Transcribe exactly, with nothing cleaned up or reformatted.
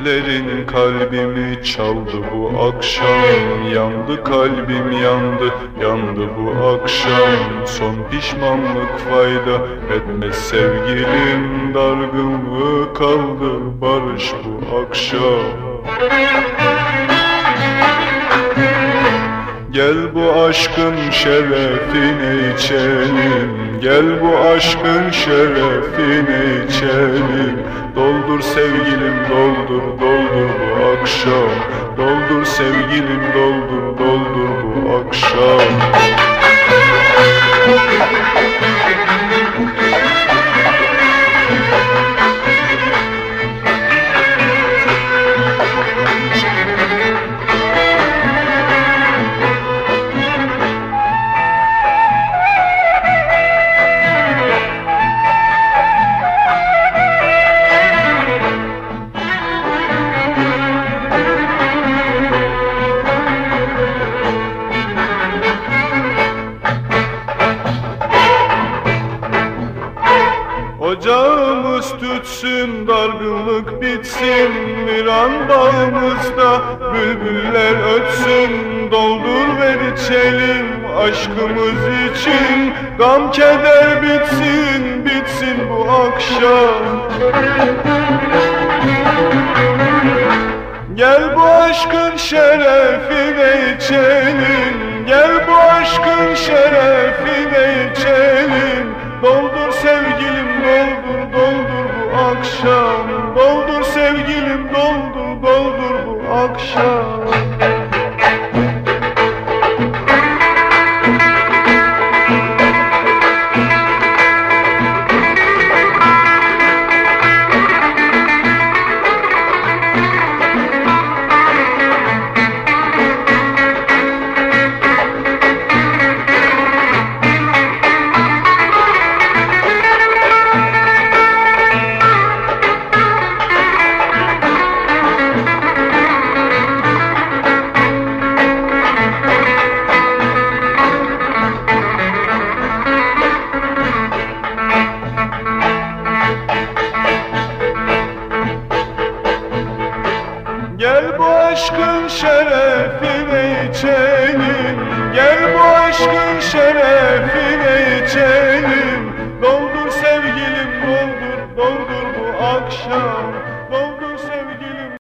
Seslerin kalbimi çaldı bu akşam. Yandı kalbim yandı, yandı bu akşam. Son pişmanlık fayda etmez sevgilim. Dargınlığı kaldı barış bu akşam. Gel bu aşkın şerefine içelim. Gel bu aşkın şerefine içelim. Doldur sevgilim doldur doldur bu akşam. Doldur sevgilim doldur doldur bu akşam. Ocağımız tütsün, dargınlık bitsin. Bir an bağımızda bülbüller ötsün. Doldur ver içelim aşkımız için. Gam keder bitsin, bitsin bu akşam. Gel bu aşkın şerefine içelim. Gel bu aşkın şerefine içelim. Doldur sevgilim doldur doldur bu akşam. Doldur sevgilim doldur doldur bu akşam. Gel bu aşkın şerefine içelim. Gel bu aşkın şerefine içelim.